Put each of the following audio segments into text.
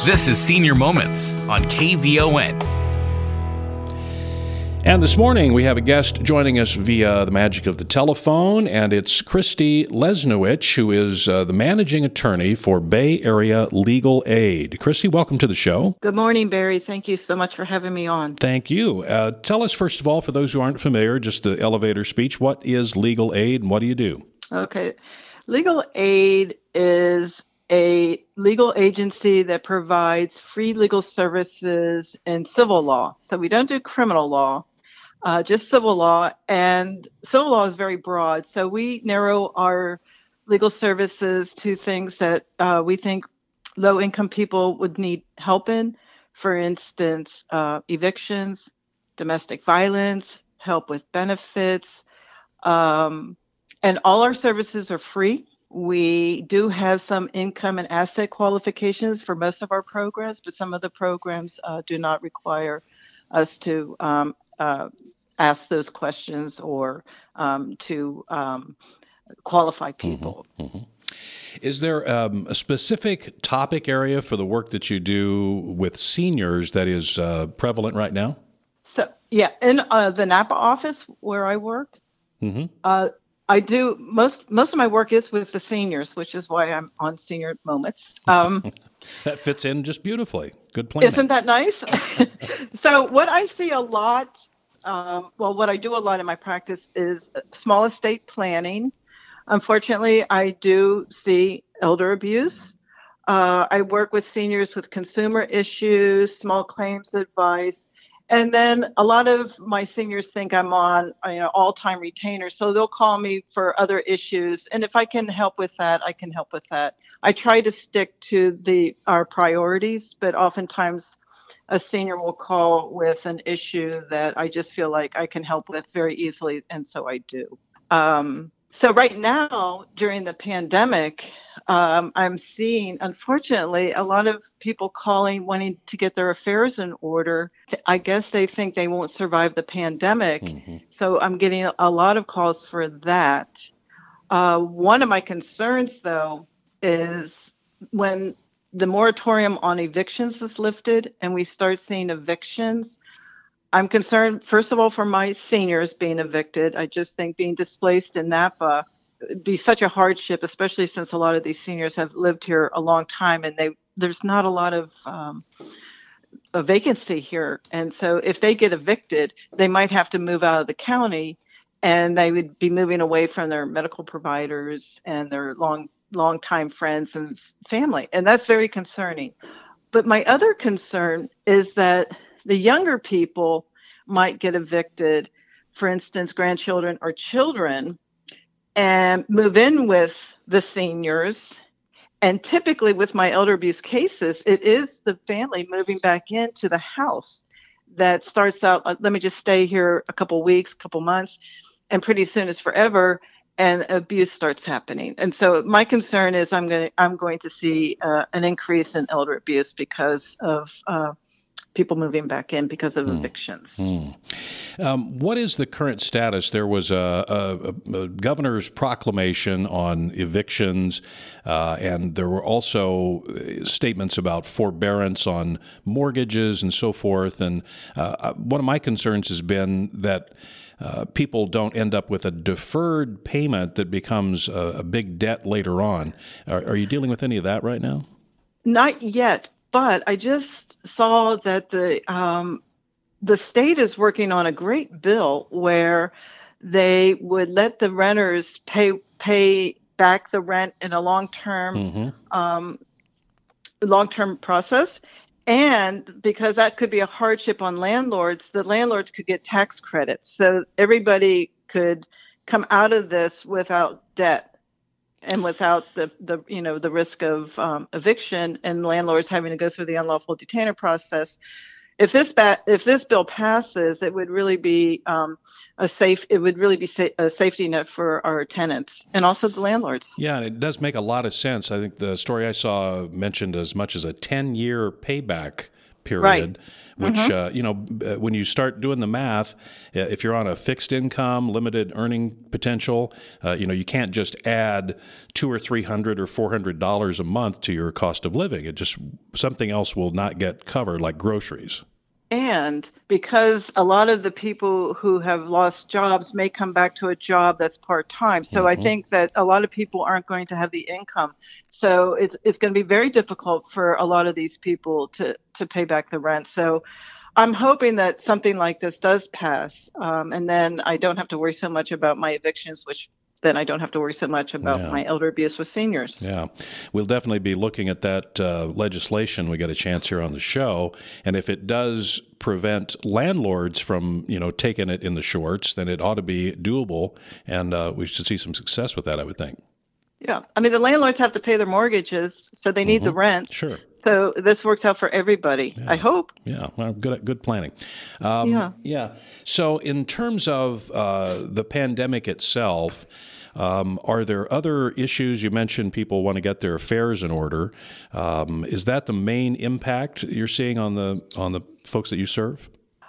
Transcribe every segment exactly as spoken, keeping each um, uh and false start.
This is Senior Moments on K V O N. And this morning, we have a guest joining us via the magic of the telephone, and it's Christy Lesniewicz, who is uh, the managing attorney for Bay Area Legal Aid. Christy, welcome to the show. Good morning, Barry. Thank you so much for having me on. Thank you. Uh, tell us, first of all, for those who aren't familiar, just the elevator speech, what is legal aid and what do you do? Okay. Legal aid is a legal agency that provides free legal services in civil law. So we don't do criminal law. Uh, just civil law, and civil law is very broad. So we narrow our legal services to things that uh, we think low-income people would need help in. For instance, uh, evictions, domestic violence, help with benefits, um, and all our services are free. We do have some income and asset qualifications for most of our programs, but some of the programs uh, do not require us to um, uh, ask those questions or um, to um, qualify people. Mm-hmm, mm-hmm. Is there um, a specific topic area for the work that you do with seniors that is uh, prevalent right now? So, yeah, in uh, the Napa office where I work, mm-hmm. uh, I do most most of my work is with the seniors, which is why I'm on Senior Moments. Um, that fits in just beautifully. Good planning. Isn't that nice? So what I see a lot, um, well, what I do a lot in my practice is small estate planning. Unfortunately, I do see elder abuse. Uh, I work with seniors with consumer issues, small claims advice. And then a lot of my seniors think I'm on, you know, all-time retainer, so they'll call me for other issues. And if I can help with that, I can help with that. I try to stick to the our priorities, but oftentimes a senior will call with an issue that I just feel like I can help with very easily, and so I do. Um, so right now, during the pandemic, um, I'm seeing, unfortunately, a lot of people calling wanting to get their affairs in order. I guess they think they won't survive the pandemic. Mm-hmm. So I'm getting a lot of calls for that. Uh, one of my concerns, though, is when the moratorium on evictions is lifted and we start seeing evictions, I'm concerned, first of all, for my seniors being evicted. I just think being displaced in Napa would be such a hardship, especially since a lot of these seniors have lived here a long time and they there's not a lot of um, a vacancy here. And so if they get evicted, they might have to move out of the county and they would be moving away from their medical providers and their long, long time friends and family. And that's very concerning. But my other concern is that the younger people might get evicted, for instance, grandchildren or children, and move in with the seniors. And typically with my elder abuse cases, it is the family moving back into the house that starts out, let me just stay here a couple weeks, couple months, and pretty soon it's forever, and abuse starts happening. And so my concern is I'm going to, I'm going to see uh, an increase in elder abuse because of uh, people moving back in because of mm. evictions. Mm. Um, what is the current status? There was a, a, a governor's proclamation on evictions, uh, and there were also statements about forbearance on mortgages and so forth. And uh, one of my concerns has been that uh, people don't end up with a deferred payment that becomes a, a big debt later on. Are, are you dealing with any of that right now? Not yet. But I just saw that the um, the state is working on a great bill where they would let the renters pay pay back the rent in a long term mm-hmm. um, long term process, and because that could be a hardship on landlords, the landlords could get tax credits, so everybody could come out of this without debt. And without the, the you know the risk of um, eviction and landlords having to go through the unlawful detainer process, if this ba- if this bill passes, it would really be um, a safe. It would really be sa- a safety net for our tenants and also the landlords. Yeah, and it does make a lot of sense. I think the story I saw mentioned as much as a ten-year payback period. Right. Which, Mm-hmm. uh, you know, when you start doing the math, uh, if you're on a fixed income, limited earning potential, uh, you know, you can't just add two or three hundred or four hundred dollars a month to your cost of living. It just something else will not get covered, like groceries. And because a lot of the people who have lost jobs may come back to a job that's part-time. So I Mm-hmm. think that a lot of people aren't going to have the income. So it's it's going to be very difficult for a lot of these people to, to pay back the rent. So I'm hoping that something like this does pass. Um, and then I don't have to worry so much about my evictions, which then I don't have to worry so much about Yeah. my elder abuse with seniors. Yeah, we'll definitely be looking at that uh, legislation. We got a chance here on the show, and if it does prevent landlords from, you know, taking it in the shorts, then it ought to be doable, and uh, we should see some success with that, I would think. Yeah, I mean, the landlords have to pay their mortgages, so they need Mm-hmm. the rent. Sure. So this works out for everybody. Yeah. I hope. Yeah, well, good, good planning. Um, Yeah. Yeah. So, in terms of uh, the pandemic itself, um, are there other issues? You mentioned people want to get their affairs in order. Um, is that the main impact you're seeing on the on the folks that you serve?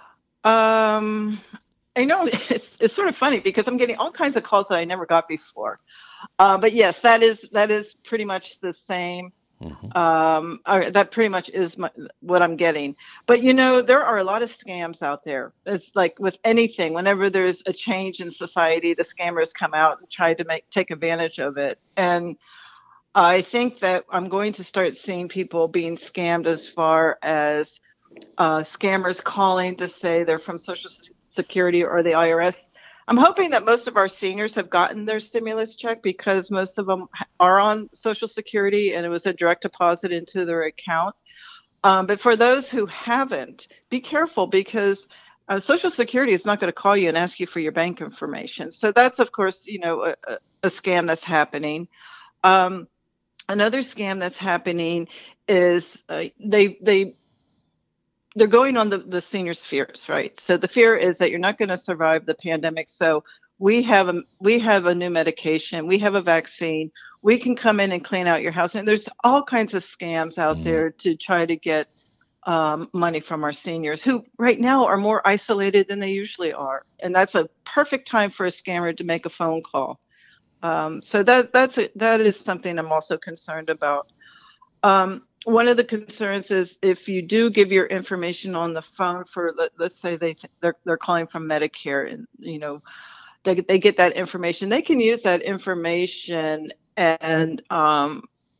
Um, I know it's it's sort of funny because I'm getting all kinds of calls that I never got before. Uh, but yes, that is that is pretty much the same. Mm-hmm. Um, or that pretty much is my, what I'm getting. But, you know, there are a lot of scams out there. It's like with anything, whenever there's a change in society, the scammers come out and try to make take advantage of it. And I think that I'm going to start seeing people being scammed as far as uh, scammers calling to say they're from Social Security or the I R S. I'm hoping that most of our seniors have gotten their stimulus check because most of them are on Social Security and it was a direct deposit into their account. Um, but for those who haven't, be careful because uh, Social Security is not going to call you and ask you for your bank information. So that's, of course, you know, a, a scam that's happening. Um, another scam that's happening is uh, they they. they're going on the, the seniors' fears, right? So the fear is that you're not going to survive the pandemic. So we have a we have a new medication, we have a vaccine, we can come in and clean out your house. And there's all kinds of scams out Mm-hmm. there to try to get um, money from our seniors who right now are more isolated than they usually are. And that's a perfect time for a scammer to make a phone call. Um, so that that's a, that is something I'm also concerned about. Um, One of the concerns is if you do give your information on the phone for, let, let's say they they're they're calling from Medicare, and you know they they get that information, they can use that information and um,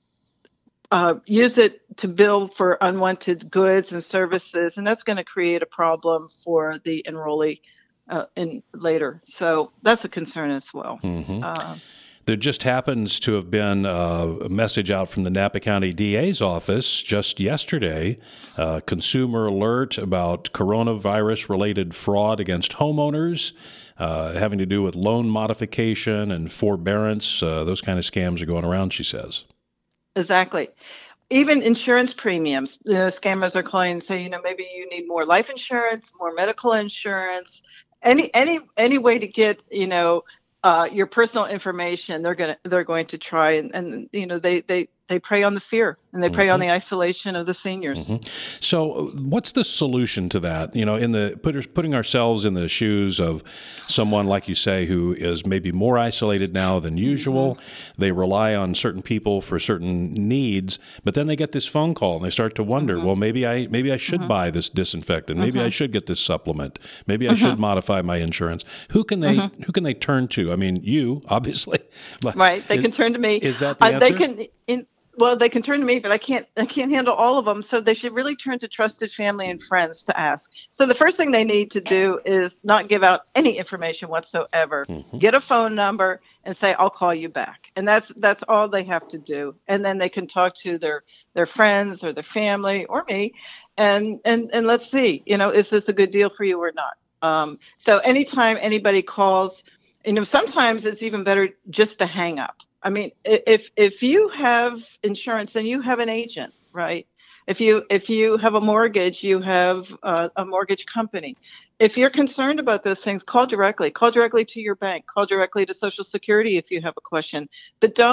uh, use it to bill for unwanted goods and services, and that's going to create a problem for the enrollee uh, in later. So that's a concern as well. Mm-hmm. Uh, There just happens to have been uh, a message out from the Napa County D A's office just yesterday, uh, consumer alert about coronavirus-related fraud against homeowners, uh, having to do with loan modification and forbearance. Uh, those kind of scams are going around, she says. Exactly. Even insurance premiums, you know, scammers are calling and say, you know, maybe you need more life insurance, more medical insurance, any any any way to get, you know, uh, your personal information. They're gonna they're going to try and, and you know they they they prey on the fear and they prey Mm-hmm. on the isolation of the seniors. Mm-hmm. So, what's the solution to that? You know, in the put, putting ourselves in the shoes of someone like you say who is maybe more isolated now than usual. Mm-hmm. They rely on certain people for certain needs, but then they get this phone call and they start to wonder, mm-hmm. well, maybe I maybe I should mm-hmm. buy this disinfectant. Maybe mm-hmm. I should get this supplement. Maybe I mm-hmm. should modify my insurance. Who can they mm-hmm. who can they turn to? I mean, you obviously, right? They is, can turn to me. Is that the uh, answer? They can. In, Well, they can turn to me, but I can't I can't handle all of them. So they should really turn to trusted family and friends to ask. So the first thing they need to do is not give out any information whatsoever. Mm-hmm. Get a phone number and say, I'll call you back. And that's that's all they have to do. And then they can talk to their their friends or their family or me and and and let's see, you know, is this a good deal for you or not? Um, so anytime anybody calls, you know, sometimes it's even better just to hang up. I mean, if if you have insurance, then you have an agent, right? If you if you have a mortgage, you have uh, a mortgage company. If you're concerned about those things, call directly. Call directly to your bank. Call directly to Social Security if you have a question. But don't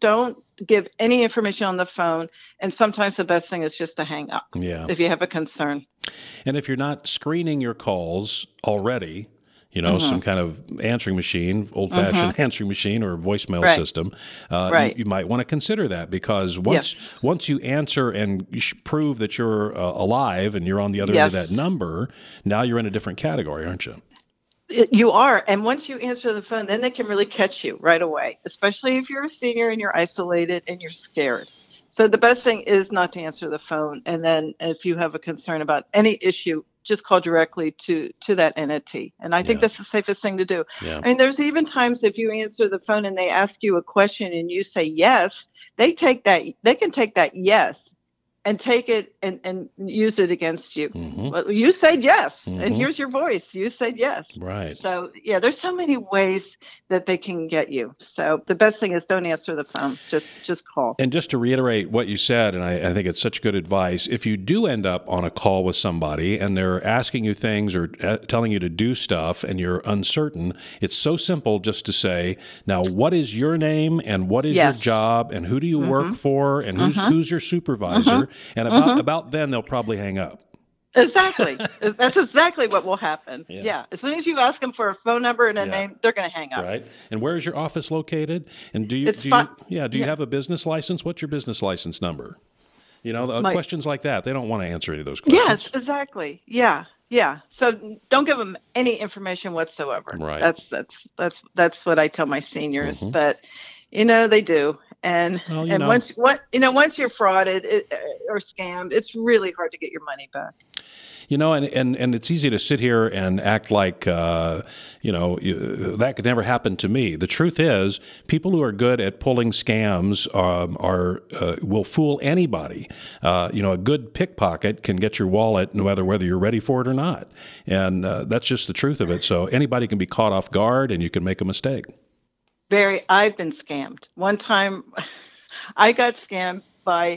don't give any information on the phone. And sometimes the best thing is just to hang up Yeah. if you have a concern. And if you're not screening your calls already, you know, Mm-hmm. some kind of answering machine, old-fashioned Mm-hmm. answering machine or voicemail Right. system, uh, Right. you, you might want to consider that, because once Yes. once you answer and you sh- prove that you're uh, alive and you're on the other Yes. end of that number, now you're in a different category, aren't you? It- You are. And once you answer the phone, then they can really catch you right away, especially if you're a senior and you're isolated and you're scared. So the best thing is not to answer the phone. And then if you have a concern about any issue, just call directly to to that entity. And I think Yeah. that's the safest thing to do. Yeah. I mean, there's even times if you answer the phone and they ask you a question and you say yes, they take that, they can take that yes and take it and, and use it against you. Mhm. Well, you said yes, Mhm. and here's your voice. You said yes. Right. So yeah, there's so many ways that they can get you. So the best thing is don't answer the phone. Just just call. And just to reiterate what you said, and I, I think it's such good advice, if you do end up on a call with somebody and they're asking you things or uh, telling you to do stuff and you're uncertain, it's so simple just to say, now, what is your name and what is your Yes. job and who do you work for and who's Mhm. who's your supervisor? And about, Mhm. about then, they'll probably hang up. Exactly. That's exactly what will happen. Yeah. Yeah. As soon as you ask them for a phone number and a Yeah. name, they're going to hang up. Right. And where is your office located? And do you, It's do fi- you yeah, do you yeah. have a business license? What's your business license number? You know, uh, My- questions like that. They don't want to answer any of those questions. Yes, exactly. Yeah. Yeah. So don't give them any information whatsoever. Right. That's that's that's that's what I tell my seniors. Mhm. But you know they do. And Well, you and know. once what you know once you're frauded it, uh, or scammed, it's really hard to get your money back. You know, and, and, and it's easy to sit here and act like, uh, you know, you, that could never happen to me. The truth is, people who are good at pulling scams um, are uh, will fool anybody. Uh, you know, a good pickpocket can get your wallet, no matter whether you're ready for it or not. And uh, that's just the truth of it. So anybody can be caught off guard, and you can make a mistake. Very, I've been scammed. One time, I got scammed by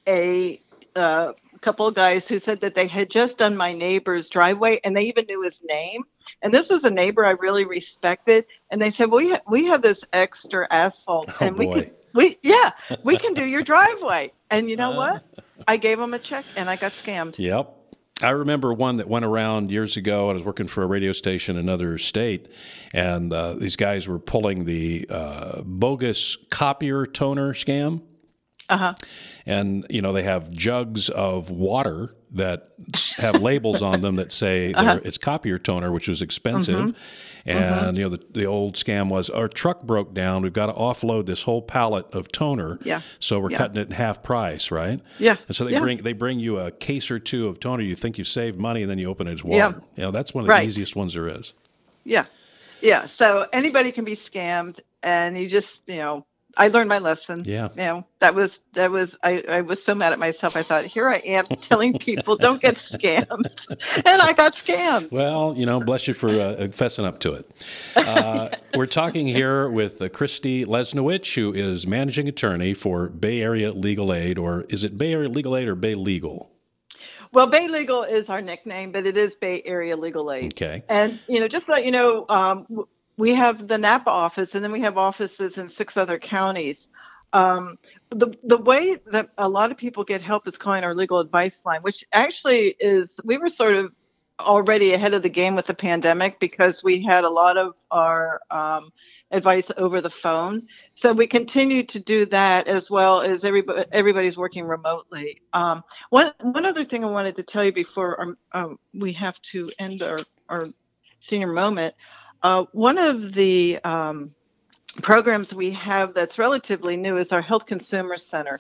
a uh, couple of guys who said that they had just done my neighbor's driveway, and they even knew his name. And this was a neighbor I really respected. And they said, "We ha- we have this extra asphalt, Oh, and we boy. can we yeah we can do your driveway." And you know what? I gave them a check, and I got scammed. Yep. I remember one that went around years ago. I was working for a radio station in another state, and uh, these guys were pulling the uh, bogus copier toner scam. Uh huh. And, you know, they have jugs of water that s- have labels on them that say Uh-huh. they're it's copier toner, which was expensive. Mm-hmm. And, you know, the, the old scam was our truck broke down. We've got to offload this whole pallet of toner. Yeah. So we're Yeah. cutting it in half price, right? Yeah. And so they Yeah. bring they bring you a case or two of toner. You think you saved money, and then you open it as water. Yeah. You know, that's one of the Right. easiest ones there is. Yeah. Yeah. So anybody can be scammed, and you just, you know, I learned my lesson. Yeah. You know, that was, that was, I, I was so mad at myself. I thought, here I am telling people don't get scammed. And I got scammed. Well, you know, bless you for uh, fessing up to it. Uh, we're talking here with uh, Christy Lesnowich, who is managing attorney for Bay Area Legal Aid, or is it Bay Area Legal Aid or Bay Legal? Well, Bay Legal is our nickname, but it is Bay Area Legal Aid. Okay. And, you know, just to let you know, um, w- we have the Napa office, and then we have offices in six other counties. Um, the the way that a lot of people get help is calling our legal advice line, which actually is, we were sort of already ahead of the game with the pandemic because we had a lot of our um, advice over the phone. So we continue to do that, as well as everybody, everybody's working remotely. Um, one one other thing I wanted to tell you before um, um, we have to end our, our senior moment. Uh, one of the um, programs we have that's relatively new is our Health Consumer Center.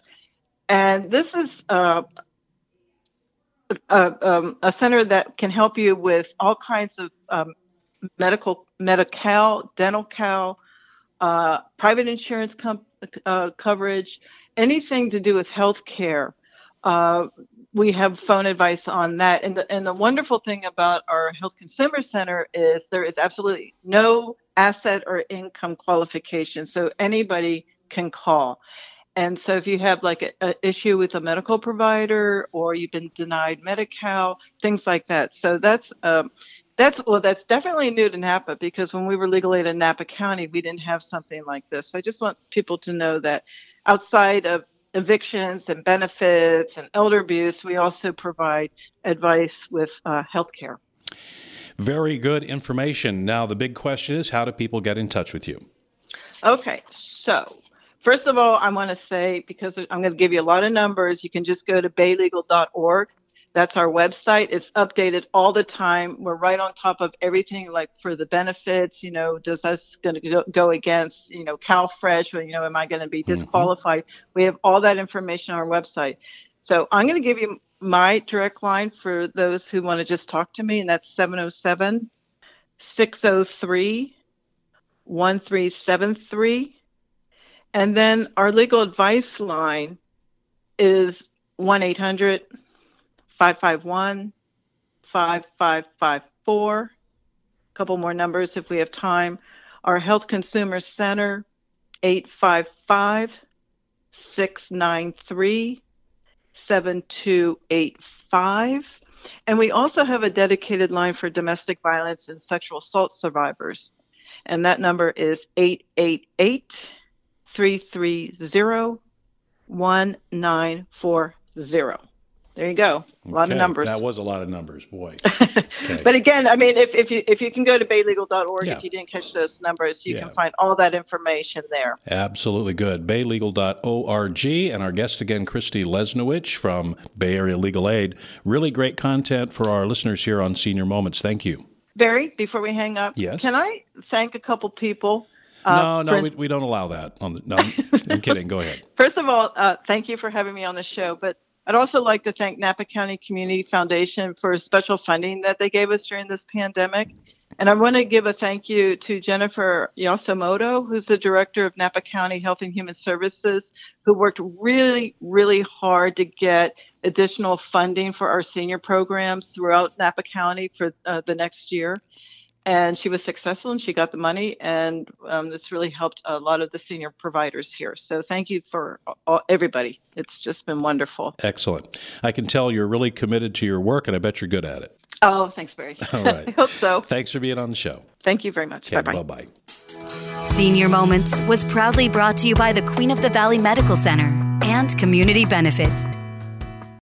And this is uh, a, um, a center that can help you with all kinds of um, medical, Medi-Cal, dental-cal, uh, private insurance com- uh, coverage, anything to do with health care. Uh, we have phone advice on that. And the, and the wonderful thing about our Health Consumer Center is there is absolutely no asset or income qualification. So anybody can call. And so if you have like an issue with a medical provider, or you've been denied Medi-Cal, things like that. So that's, um, that's, well, that's definitely new to Napa, because when we were legal aid in Napa County, we didn't have something like this. So I just want people to know that outside of evictions and benefits and elder abuse, we also provide advice with uh, health care. Very good information. Now, the big question is, how do people get in touch with you? Okay, so first of all, I want to say, because I'm going to give you a lot of numbers, you can just go to bay legal dot org. That's our website. It's updated all the time. We're right on top of everything, like for the benefits, you know, does this going to go against, you know, CalFresh, or, you know, am I going to be disqualified? Mm-hmm. We have all that information on our website. So I'm going to give you my direct line for those who want to just talk to me, and that's seven oh seven, six oh three, one three seven three. And then our legal advice line is one eight hundred, five five one, five five five four. A couple more numbers if we have time. Our Health Consumer Center, eight five five, six nine three, seven two eight five. And we also have a dedicated line for domestic violence and sexual assault survivors. And that number is eight eight eight, three three zero, one nine four zero. There you go. A lot okay. of numbers. That was a lot of numbers, boy. Okay. But again, I mean, if, if you if you can go to bay legal dot org, yeah. if you didn't catch those numbers, you yeah. can find all that information there. Absolutely good. bay legal dot org. And our guest again, Christy Lesniewicz from Bay Area Legal Aid. Really great content for our listeners here on Senior Moments. Thank you. Barry, before we hang up, yes. can I thank a couple people? Uh, no, no, we, we don't allow that. On the, no, I'm kidding. Go ahead. First of all, uh, thank you for having me on the show. But I'd also like to thank Napa County Community Foundation for special funding that they gave us during this pandemic. And I want to give a thank you to Jennifer Yasumoto, who's the director of Napa County Health and Human Services, who worked really, really hard to get additional funding for our senior programs throughout Napa County for uh, the next year. And she was successful, and she got the money, and um, this really helped a lot of the senior providers here. So thank you for all, everybody. It's just been wonderful. Excellent. I can tell you're really committed to your work, and I bet you're good at it. Oh, thanks, Barry. All right. I hope so. Thanks for being on the show. Thank you very much. Okay, bye-bye. Bye-bye. Senior Moments was proudly brought to you by the Queen of the Valley Medical Center and Community Benefit.